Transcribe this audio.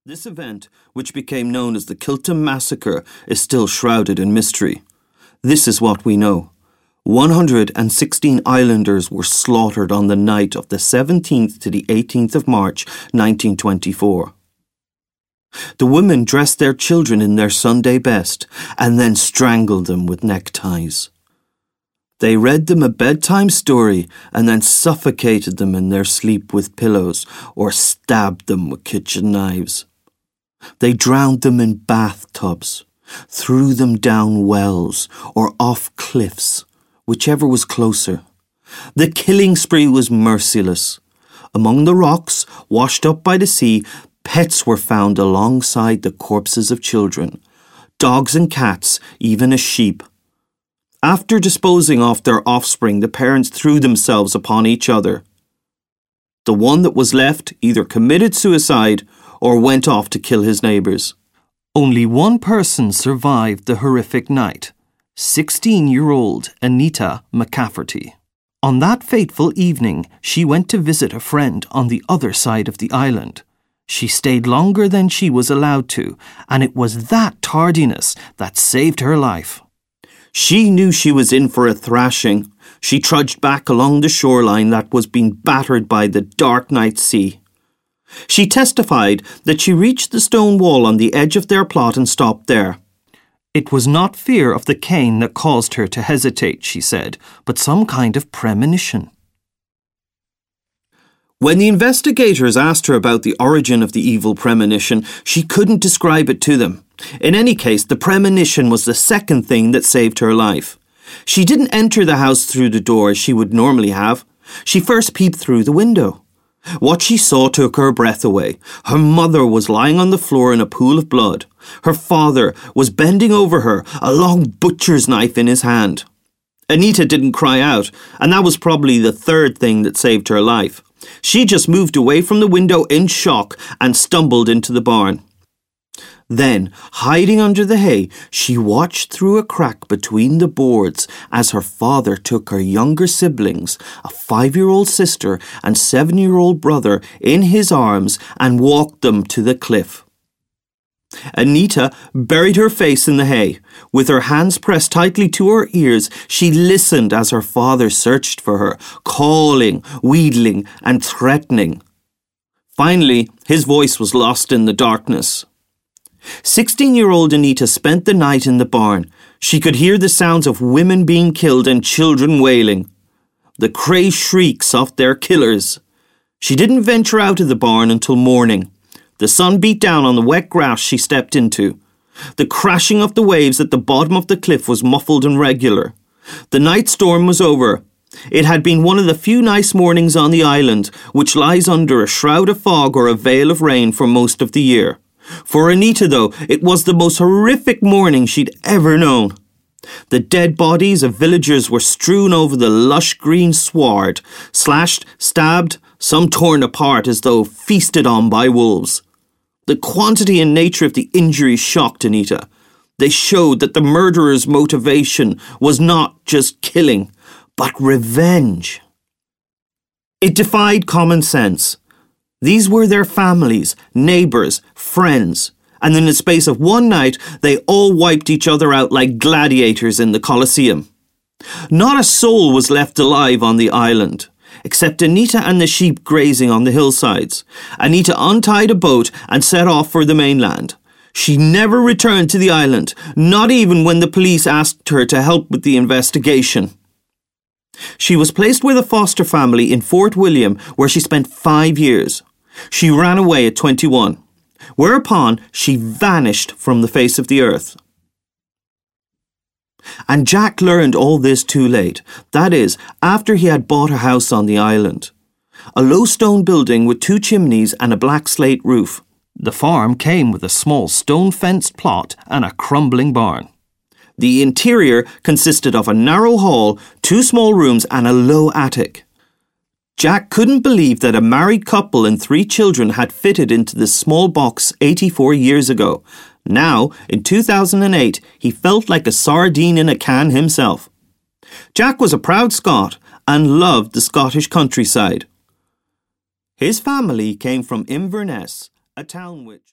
This event, which became known as the Kiltam Massacre, is still shrouded in mystery. This is what we know. 116 islanders were slaughtered on the night of the 17th to the 18th of March 1924. The women dressed their children in their Sunday best and then strangled them with neckties. They read them a bedtime story and then suffocated them in their sleep with pillows or stabbed them with kitchen knives. They drowned them in bathtubs, threw them down wells or off cliffs, whichever was closer. The killing spree was merciless. Among the rocks, washed up by the sea, pets were found alongside the corpses of children, dogs and cats, even a sheep. After disposing of their offspring, the parents threw themselves upon each other. The one that was left either committed suicide or went off to kill his neighbours. Only one person survived the horrific night, 16-year-old Anita McCafferty. On that fateful evening, she went to visit a friend on the other side of the island. She stayed longer than she was allowed to, and it was that tardiness that saved her life. She knew she was in for a thrashing. She trudged back along the shoreline that was being battered by the dark night sea. She testified that she reached the stone wall on the edge of their plot and stopped there. It was not fear of the cane that caused her to hesitate, she said, but some kind of premonition. When the investigators asked her about the origin of the evil premonition, she couldn't describe it to them. In any case, the premonition was the second thing that saved her life. She didn't enter the house through the door as she would normally have. She first peeped through the window. What she saw took her breath away. Her mother was lying on the floor in a pool of blood. Her father was bending over her, a long butcher's knife in his hand. Anita didn't cry out, and that was probably the third thing that saved her life. She just moved away from the window in shock and stumbled into the barn. Then, hiding under the hay, she watched through a crack between the boards as her father took her younger siblings, a 5-year-old sister and 7-year-old brother, in his arms and walked them to the cliff. Anita buried her face in the hay. With her hands pressed tightly to her ears, she listened as her father searched for her, calling, wheedling and threatening. Finally, his voice was lost in the darkness. 16-year-old Anita spent the night in the barn. She could hear the sounds of women being killed and children wailing, the crazed shrieks of their killers. She didn't venture out of the barn until morning. The sun beat down on the wet grass she stepped into. The crashing of the waves at the bottom of the cliff was muffled and regular. The night storm was over. It had been one of the few nice mornings on the island, which lies under a shroud of fog or a veil of rain for most of the year. For Anita, though, it was the most horrific morning she'd ever known. The dead bodies of villagers were strewn over the lush green sward, slashed, stabbed, some torn apart as though feasted on by wolves. The quantity and nature of the injuries shocked Anita. They showed that the murderer's motivation was not just killing, but revenge. It defied common sense. These were their families, neighbours, friends, and in the space of one night, they all wiped each other out like gladiators in the Colosseum. Not a soul was left alive on the island, except Anita and the sheep grazing on the hillsides. Anita untied a boat and set off for the mainland. She never returned to the island, not even when the police asked her to help with the investigation. She was placed with a foster family in Fort William, where she spent 5 years. She ran away at 21, whereupon she vanished from the face of the earth. And Jack learned all this too late. That is, after he had bought a house on the island. A low stone building with 2 chimneys and a black slate roof. The farm came with a small stone-fenced plot and a crumbling barn. The interior consisted of a narrow hall, 2 small rooms and a low attic. Jack couldn't believe that a married couple and 3 children had fitted into this small box 84 years ago. Now, in 2008, he felt like a sardine in a can himself. Jack was a proud Scot and loved the Scottish countryside. His family came from Inverness, a town which